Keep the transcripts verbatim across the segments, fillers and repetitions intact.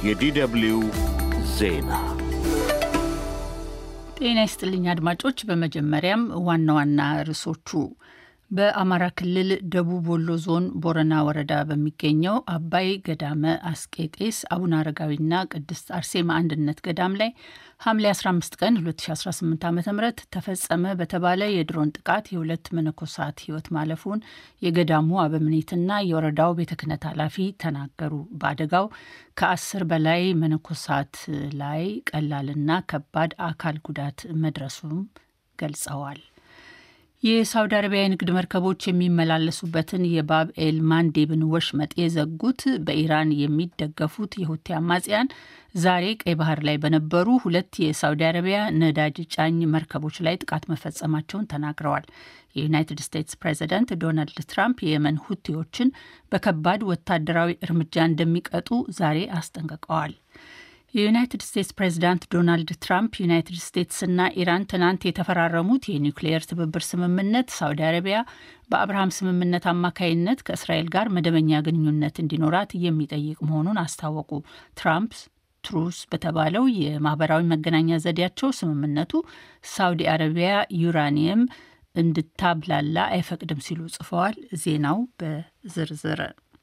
የዲደብሊው ዜና ጤና ይስጥልኝ አድማጮች። በመጀመሪያም ዋና ዋና ርዕሶቹ በአማራ ክልል ደቡብ ወሎ ዞን ቦረና ወረዳ በሚገኘው አባይ ገዳመ አስቄጤስ አቡነ አረጋዊና ቅድስት አርሴማ አንድነት ገዳም ላይ ሐምሌ አስራ አምስት ቀን ሁለት ሺህ አስራ ስምንት ዓ.ም ተፈጸመ በተባለ የድሮን ጥቃት የሁለት መነኮሳት ሕይወት ማለፉን የገዳሙ አበምኔትና የወረዳው ቤተ ክህነት ኃላፊ ተናገሩ። በአደጋው ከአስር በላይ መነኮሳት ላይ ቀላልና ከባድ አካል ጉዳት መድረሱም ገልጸዋል። የሳውዲ አረቢያ የንግድ መርከቦች የሚመላለሱበትን የባብ ኤል ማንዴብን ወሽመጥ የዘጉት በኢራን የሚደገፉት የሁቲ አማጽያን ዛሬ ቀይ ባህር ላይ በነበሩ ሁለት የሳውዲ አረቢያ ነዳጅ ጫኝ መርከቦች ላይ ጥቃት መፈጸማቸውን ተናግረዋል። የዩናይትድ ስቴትስ ፕሬዚደንት ዶናልድ ትራምፕ የየመን ሁቲዎችን በከባድ ወታደራዊ እርምጃ እንደሚቀጡ ዛሬ አስጠንቅቀዋል። የዩናይትድ ስቴትስ ፕሬዚዳንት ዶናልድ ትራምፕ ዩናይትድ ስቴትስና ኢራን ትናንት የተፈራረሙት የኒውክሌየር ትብብር ስምምነት ሳውዲ አረቢያ በአብርሃም ስምምነት አማካይነት ከእስራኤል ጋር መደበኛ ግንኙነት እንዲኖራት የሚጠይቅ መሆኑን አስታወቁ። ትራምፕ ትሩስ በተባለው የማህበራዊ መገናኛ ዘዴያቸው ስምምነቱ ሳውዲ አረቢያ ዩራኒየም እንድታብላላ አይፈቅድም ሲሉ ጽፈዋል። ዜናው በዝርዝር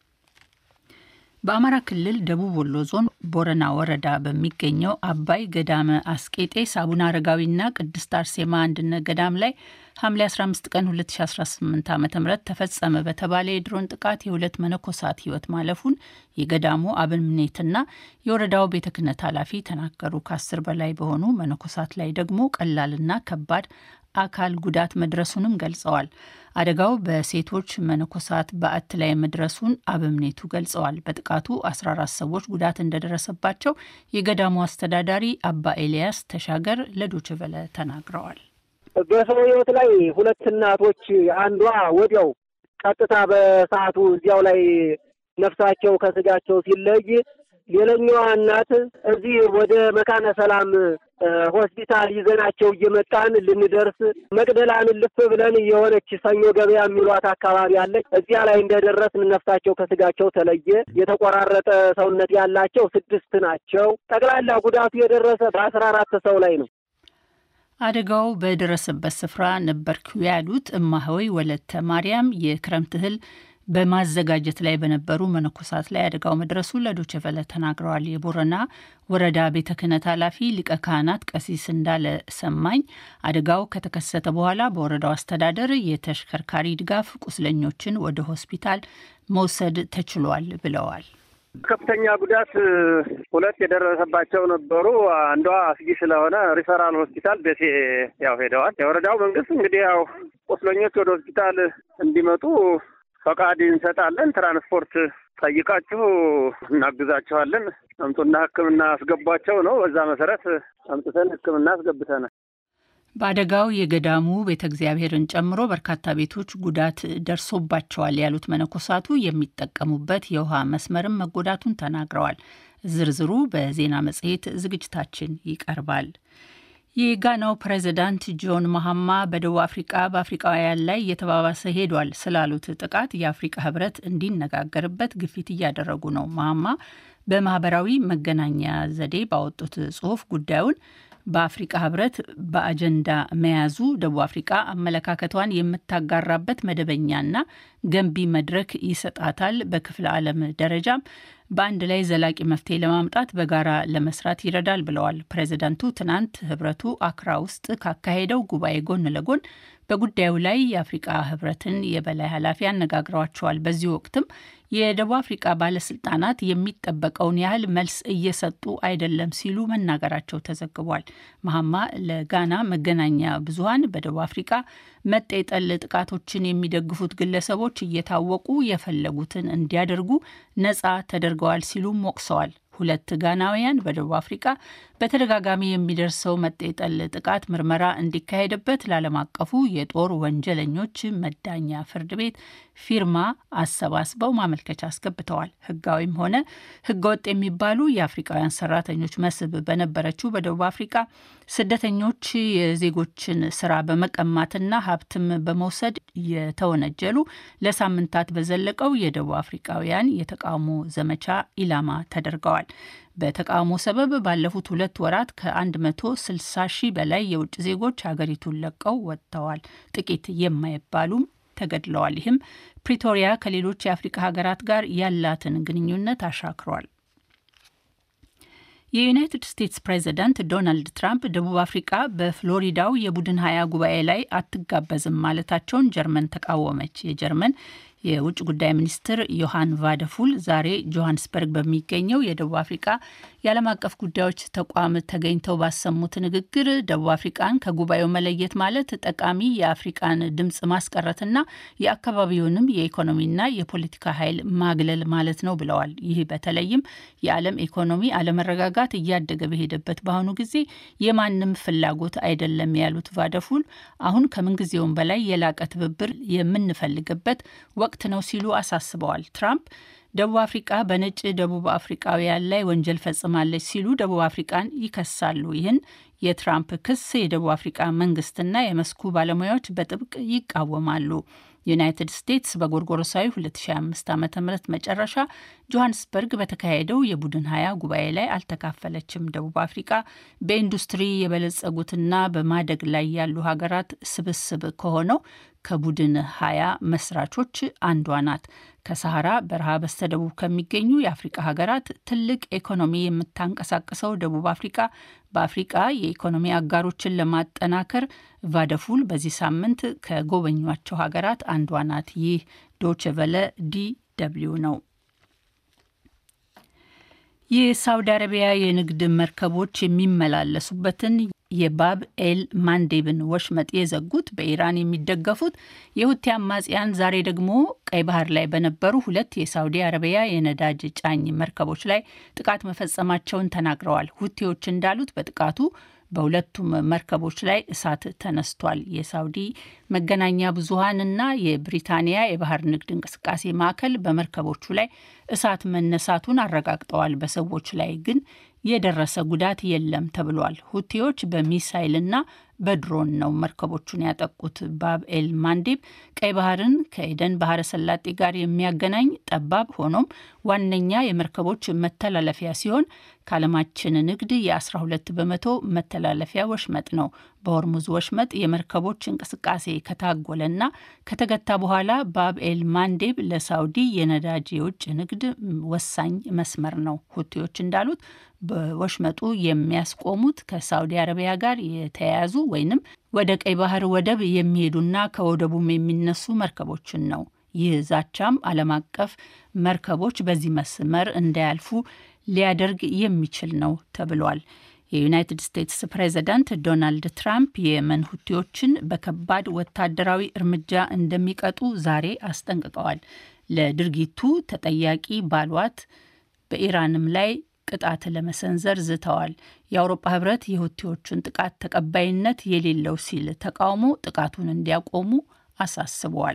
በአማራ ክልል ደቡብ ወሎ ዞን ቦረና ወረዳ በሚገኘው አባይ ገዳመ አስቄጤስ አቡነ አረጋዊና ቅድስት አርሴማ አንድነት ገዳም ላይ ሐምሌ አስራ አምስት ቀን ሁለት ሺህ አስራ ስምንት ዓ.ም ተፈጸመ በተባለ የድሮን ጥቃት የሁለት መነኮሳት ሕይወት ማለፉን የገዳሙ አበምኔትና የወረዳው ቤተ ክህነት ኃላፊ ተናገሩ። ከአስር በላይ በሆኑ መነኮሳት ላይ ደግሞ ቀላልና ከባድ አካል ጉዳት መድረሱንም ገልጸዋል። አደጋው በሴቶች መነኮሳት በዓት ላይ መድረሱን አበምኔቱ ገልጸዋል። በጥቃቱ አስራ አራት ሰዎች ጉዳት እንደደረሰባቸው የገዳሙ አስተዳዳሪ አባ ኤልያስ ተሻገር ለዶይቼ ቬለ ተናግረዋል። በሰው ሕይወት ላይ ሁለት እናቶች አንዷ ወዲያው ቀጥታ በሰዓቱ እዚያው ላይ ነፍሳቸው ከስጋቸው ሲለይ፣ ሌላኛዋ እናት እዚህ ወደ መካነ ሰላም ሆስፒታል ይዘናቸው እየመጣን ልንደርስ መቅደላን ልፍ ብለን የሆነች ሰኞ ገበያ የሚሏት አካባቢ አለች። እዚያ ላይ እንደደረስን ነፍሳቸው ከስጋቸው ተለየ። የተቆራረጠ ሰውነት ያላቸው ስድስት ናቸው። ጠቅላላ ጉዳቱ የደረሰ በአስራ አራት ሰው ላይ ነው። አደጋው በደረሰበት ስፍራ ነበርኩ ያሉት እማሆይ ወለተ ማርያም የክረምት እህል በማዘጋጀት ላይ በነበሩ መነኮሳት ላይ አደጋው መድረሱ ለዶይቼ ቬለ ተናግረዋል። የቦረና ወረዳ ቤተ ክህነት ኃላፊ ሊቀ ካህናት ቀሲስ እንዳለ ሰማኝ አደጋው ከተከሰተ በኋላ በወረዳው አስተዳደር የተሽከርካሪ ድጋፍ ቁስለኞችን ወደ ሆስፒታል መውሰድ ተችሏል ብለዋል። ከፍተኛ ጉዳት ሁለት የደረሰባቸው ነበሩ። አንዷ አስጊ ስለሆነ ሪፈራል ሆስፒታል ደሴ ያው ሄደዋል። የወረዳው መንግስት እንግዲህ ያው ቁስለኞች ወደ ሆስፒታል እንዲመጡ ፈቃድ እንሰጣለን። ትራንስፖርት ጠይቃችሁ እናግዛችኋለን፣ አምጡና ሕክምና አስገቧቸው ነው። በዛ መሰረት አምጥተን ሕክምና አስገብተናል። በአደጋው የገዳሙ ቤተ እግዚአብሔርን ጨምሮ በርካታ ቤቶች ጉዳት ደርሶባቸዋል ያሉት መነኮሳቱ የሚጠቀሙበት የውሃ መስመርም መጎዳቱን ተናግረዋል። ዝርዝሩ በዜና መጽሔት ዝግጅታችን ይቀርባል። የጋናው ፕሬዚዳንት ጆን ማሃማ በደቡብ አፍሪቃ በአፍሪቃውያን ላይ እየተባባሰ ሄዷል ስላሉት ጥቃት የአፍሪቃ ህብረት እንዲነጋገርበት ግፊት እያደረጉ ነው። ማሃማ በማህበራዊ መገናኛ ዘዴ ባወጡት ጽሑፍ ጉዳዩን በአፍሪቃ ህብረት በአጀንዳ መያዙ ደቡብ አፍሪቃ አመለካከቷን የምታጋራበት መደበኛና ገንቢ መድረክ ይሰጣታል፣ በክፍለ ዓለም ደረጃም በአንድ ላይ ዘላቂ መፍትሄ ለማምጣት በጋራ ለመስራት ይረዳል ብለዋል። ፕሬዚዳንቱ ትናንት ህብረቱ አክራ ውስጥ ካካሄደው ጉባኤ ጎን ለጎን በጉዳዩ ላይ የአፍሪቃ ህብረትን የበላይ ኃላፊ አነጋግረዋቸዋል። በዚህ ወቅትም የደቡብ አፍሪቃ ባለስልጣናት የሚጠበቀውን ያህል መልስ እየሰጡ አይደለም ሲሉ መናገራቸው ተዘግቧል። ማሃማ ለጋና መገናኛ ብዙሃን በደቡብ አፍሪቃ መጤጠል ጥቃቶችን የሚደግፉት ግለሰቦች እየታወቁ የፈለጉትን እንዲያደርጉ ነጻ ተደርገዋል ሲሉም ወቅሰዋል። ሁለት ጋናውያን በደቡብ አፍሪቃ በተደጋጋሚ የሚደርሰው መጤጠል ጥቃት ምርመራ እንዲካሄድበት ለዓለም አቀፉ የጦር ወንጀለኞች መዳኛ ፍርድ ቤት ፊርማ አሰባስበው ማመልከቻ አስገብተዋል። ህጋዊም ሆነ ህገወጥ የሚባሉ የአፍሪካውያን ሰራተኞች መስህብ በነበረችው በደቡብ አፍሪካ ስደተኞች የዜጎችን ስራ በመቀማትና ሀብትም በመውሰድ የተወነጀሉ ለሳምንታት በዘለቀው የደቡብ አፍሪካውያን የተቃውሞ ዘመቻ ኢላማ ተደርገዋል። በተቃውሞ ሰበብ ባለፉት ሁለት ወራት ከ160 ሺህ በላይ የውጭ ዜጎች ሀገሪቱን ለቀው ወጥተዋል። ጥቂት የማይባሉም ተገድለዋል። ይህም ፕሪቶሪያ ከሌሎች የአፍሪካ ሀገራት ጋር ያላትን ግንኙነት አሻክሯል። የዩናይትድ ስቴትስ ፕሬዚዳንት ዶናልድ ትራምፕ ደቡብ አፍሪካ በፍሎሪዳው የቡድን ሀያ ጉባኤ ላይ አትጋበዝም ማለታቸውን ጀርመን ተቃወመች። የጀርመን የውጭ ጉዳይ ሚኒስትር ዮሐን ቫደፉል ዛሬ ጆሃንስበርግ በሚገኘው የደቡብ አፍሪካ የዓለም አቀፍ ጉዳዮች ተቋም ተገኝተው ባሰሙት ንግግር ደቡብ አፍሪካን ከጉባኤው መለየት ማለት ጠቃሚ የአፍሪካን ድምፅ ማስቀረትና የአካባቢውንም የኢኮኖሚና የፖለቲካ ኃይል ማግለል ማለት ነው ብለዋል። ይህ በተለይም የዓለም ኢኮኖሚ አለመረጋጋት እያደገ በሄደበት በአሁኑ ጊዜ የማንም ፍላጎት አይደለም ያሉት ቫደፉል አሁን ከምንጊዜውም በላይ የላቀ ትብብር የምንፈልግበት ወቅት ነው ሲሉ አሳስበዋል። ትራምፕ ደቡብ አፍሪካ በነጭ ደቡብ አፍሪካውያን ላይ ወንጀል ፈጽማለች ሲሉ ደቡብ አፍሪካን ይከሳሉ። ይህን የትራምፕ ክስ የደቡብ አፍሪካ መንግስትና የመስኩ ባለሙያዎች በጥብቅ ይቃወማሉ። ዩናይትድ ስቴትስ በጎርጎሮሳዊ ሁለት ሺህ አምስት ዓመተ ምህረት መጨረሻ ጆሃንስበርግ በተካሄደው የቡድን ሀያ ጉባኤ ላይ አልተካፈለችም። ደቡብ አፍሪካ በኢንዱስትሪ የበለጸጉትና በማደግ ላይ ያሉ ሀገራት ስብስብ ከሆነው ከቡድን ሀያ መስራቾች አንዷ ናት። ከሰሃራ በረሃ በስተደቡብ ከሚገኙ የአፍሪካ ሀገራት ትልቅ ኢኮኖሚ የምታንቀሳቅሰው ደቡብ አፍሪካ በአፍሪካ የኢኮኖሚ አጋሮችን ለማጠናከር ቫደፉል በዚህ ሳምንት ከጎበኟቸው ሀገራት አንዷ ናት። ይህ ዶቼ ቬለ ዲ ደብልዩ ነው። የሳውዲ አረቢያ የንግድ መርከቦች የሚመላለሱበትን የባብ ኤል ማንዴብን ወሽመጥ የዘጉት በኢራን የሚደገፉት የሁቲ አማጽያን ዛሬ ደግሞ ቀይ ባህር ላይ በነበሩ ሁለት የሳውዲ አረቢያ የነዳጅ ጫኝ መርከቦች ላይ ጥቃት መፈጸማቸውን ተናግረዋል። ሁቲዎች እንዳሉት በጥቃቱ በሁለቱም መርከቦች ላይ እሳት ተነስቷል። የሳውዲ መገናኛ ብዙሃንና የብሪታንያ የባህር ንግድ እንቅስቃሴ ማዕከል በመርከቦቹ ላይ እሳት መነሳቱን አረጋግጠዋል። በሰዎች ላይ ግን የደረሰ ጉዳት የለም ተብሏል። ሁቲዎች በሚሳይልና በድሮን ነው መርከቦቹን ያጠቁት። ባብ ኤል ማንዴብ ቀይ ባህርን ከኤደን ባህረ ሰላጤ ጋር የሚያገናኝ ጠባብ ሆኖም ዋነኛ የመርከቦች መተላለፊያ ሲሆን ከዓለማችን ንግድ የአስራ ሁለት በመቶ መተላለፊያ ወሽመጥ ነው። በሆርሙዝ ወሽመጥ የመርከቦች እንቅስቃሴ ከታጎለና ከተገታ በኋላ ባብ ኤል ማንዴብ ለሳውዲ የነዳጅ የውጭ ንግድ ወሳኝ መስመር ነው። ሁቲዎች እንዳሉት በወሽመጡ የሚያስቆሙት ከሳውዲ አረቢያ ጋር የተያያዙ ወይንም ወደ ቀይ ባህር ወደብ የሚሄዱና ከወደቡም የሚነሱ መርከቦችን ነው። ይህ ዛቻም ዓለም አቀፍ መርከቦች በዚህ መስመር እንዳያልፉ ሊያደርግ የሚችል ነው ተብሏል። የዩናይትድ ስቴትስ ፕሬዚዳንት ዶናልድ ትራምፕ የየመን ሁቲዎችን በከባድ ወታደራዊ እርምጃ እንደሚቀጡ ዛሬ አስጠንቅቀዋል። ለድርጊቱ ተጠያቂ ባሏት በኢራንም ላይ ቅጣት ለመሰንዘር ዝተዋል። የአውሮፓ ህብረት የሁቲዎቹን ጥቃት ተቀባይነት የሌለው ሲል ተቃውሞ ጥቃቱን እንዲያቆሙ አሳስበዋል።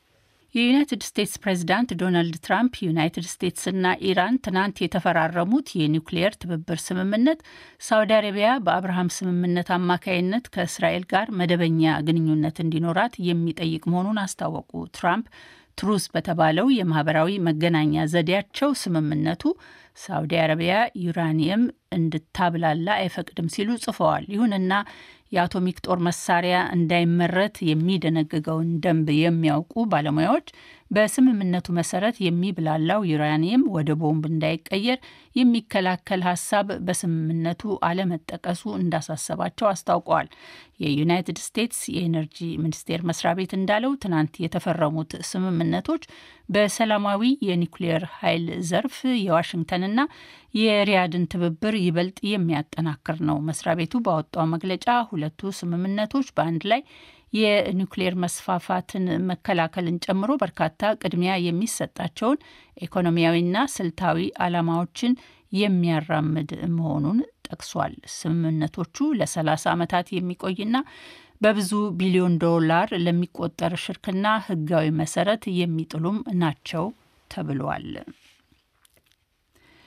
የዩናይትድ ስቴትስ ፕሬዚዳንት ዶናልድ ትራምፕ ዩናይትድ ስቴትስና ኢራን ትናንት የተፈራረሙት የኒውክሌየር ትብብር ስምምነት ሳውዲ አረቢያ በአብርሃም ስምምነት አማካይነት ከእስራኤል ጋር መደበኛ ግንኙነት እንዲኖራት የሚጠይቅ መሆኑን አስታወቁ። ትራምፕ ትሩዝ በተባለው የማህበራዊ መገናኛ ዘዴያቸው ስምምነቱ ሳውዲ አረቢያ ዩራኒየም እንድታብላላ አይፈቅድም ሲሉ ጽፈዋል። ይሁንና የአቶሚክ ጦር መሳሪያ እንዳይመረት የሚደነግገውን ደንብ የሚያውቁ ባለሙያዎች በስምምነቱ መሰረት የሚብላላው ዩራኒየም ወደ ቦምብ እንዳይቀየር የሚከላከል ሀሳብ በስምምነቱ አለመጠቀሱ እንዳሳሰባቸው አስታውቀዋል። የዩናይትድ ስቴትስ የኤነርጂ ሚኒስቴር መስሪያ ቤት እንዳለው ትናንት የተፈረሙት ስምምነቶች በሰላማዊ የኒውክሌር ኃይል ዘርፍ የዋሽንግተንና የሪያድን ትብብር ይበልጥ የሚያጠናክር ነው። መስሪያ ቤቱ ባወጣው መግለጫ ሁለቱ ስምምነቶች በአንድ ላይ የኒውክሌር መስፋፋትን መከላከልን ጨምሮ በርካታ ቅድሚያ የሚሰጣቸውን ኢኮኖሚያዊና ስልታዊ ዓላማዎችን የሚያራምድ መሆኑን ጠቅሷል። ስምምነቶቹ ለሰላሳ ዓመታት የሚቆይና በብዙ ቢሊዮን ዶላር ለሚቆጠር ሽርክና ሕጋዊ መሰረት የሚጥሉም ናቸው ተብሏል።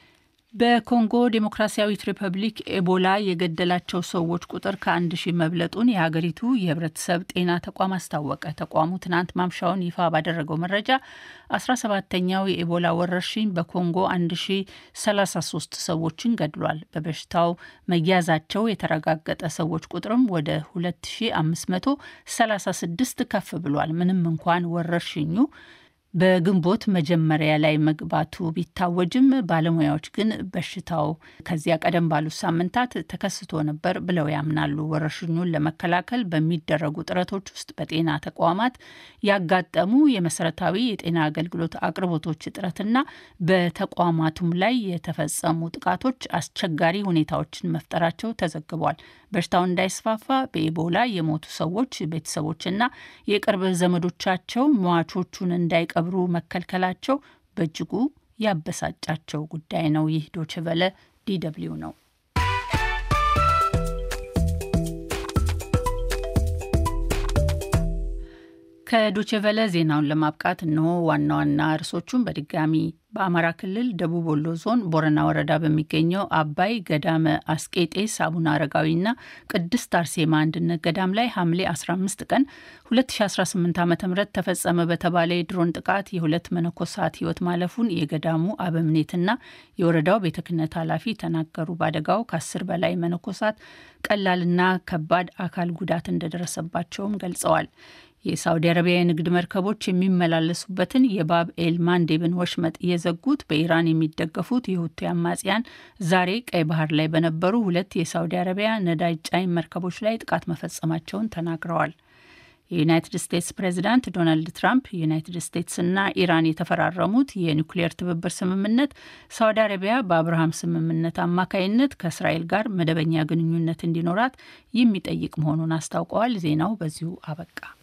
በኮንጎ ዴሞክራሲያዊት ሪፐብሊክ ኤቦላ የገደላቸው ሰዎች ቁጥር ከአንድ ሺህ መብለጡን የሀገሪቱ የህብረተሰብ ጤና ተቋም አስታወቀ። ተቋሙ ትናንት ማምሻውን ይፋ ባደረገው መረጃ አስራ ሰባተኛው የኤቦላ ወረርሽኝ በኮንጎ አንድ ሺህ ሰላሳ ሶስት ሰዎችን ገድሏል። በበሽታው መያዛቸው የተረጋገጠ ሰዎች ቁጥርም ወደ ሁለት ሺህ አምስት መቶ ሰላሳ ስድስት ከፍ ብሏል። ምንም እንኳን ወረርሽኙ በግንቦት መጀመሪያ ላይ መግባቱ ቢታወጅም ባለሙያዎች ግን በሽታው ከዚያ ቀደም ባሉት ሳምንታት ተከስቶ ነበር ብለው ያምናሉ። ወረርሽኙን ለመከላከል በሚደረጉ ጥረቶች ውስጥ በጤና ተቋማት ያጋጠሙ የመሰረታዊ የጤና አገልግሎት አቅርቦቶች እጥረትና በተቋማቱም ላይ የተፈጸሙ ጥቃቶች አስቸጋሪ ሁኔታዎችን መፍጠራቸው ተዘግቧል። በሽታው እንዳይስፋፋ በኢቦላ የሞቱ ሰዎች ቤተሰቦችና የቅርብ ዘመዶቻቸው ሟቾቹን እንዳይቀ ብሩ መከልከላቸው በእጅጉ ያበሳጫቸው ጉዳይ ነው። ይህ ዶይቼ ቬለ ዲ ደብሊው ነው። ከዶይቼ ቬለ ዜናውን ለማብቃት ነው ዋና ዋና ርዕሶቹን በድጋሚ በአማራ ክልል ደቡብ ወሎ ዞን ቦረና ወረዳ በሚገኘው አባይ ገዳመ አስቄጤስ አቡነ አረጋዊና ቅድስት አርሴማ አንድነት ገዳም ላይ ሐምሌ አስራ አምስት ቀን ሁለት ሺህ አስራ ስምንት ዓ.ም ተፈጸመ በተባለ የድሮን ጥቃት የሁለት መነኮሳት ሕይወት ማለፉን የገዳሙ አበምኔትና የወረዳው ቤተ ክህነት ኃላፊ ተናገሩ። በአደጋው ከአስር በላይ መነኮሳት ቀላልና ከባድ አካል ጉዳት እንደደረሰባቸውም ገልጸዋል። የሳውዲ አረቢያ የንግድ መርከቦች የሚመላለሱበትን የባብ ኤል ማንዴብን ወሽመጥ የዘጉት በኢራን የሚደገፉት የሁቲ አማጽያን ዛሬ ቀይ ባህር ላይ በነበሩ ሁለት የሳውዲ አረቢያ ነዳጅ ጫኝ መርከቦች ላይ ጥቃት መፈጸማቸውን ተናግረዋል። የዩናይትድ ስቴትስ ፕሬዚዳንት ዶናልድ ትራምፕ ዩናይትድ ስቴትስና ኢራን የተፈራረሙት የኒውክሌር ትብብር ስምምነት ሳውዲ አረቢያ በአብርሃም ስምምነት አማካይነት ከእስራኤል ጋር መደበኛ ግንኙነት እንዲኖራት የሚጠይቅ መሆኑን አስታውቀዋል። ዜናው በዚሁ አበቃ።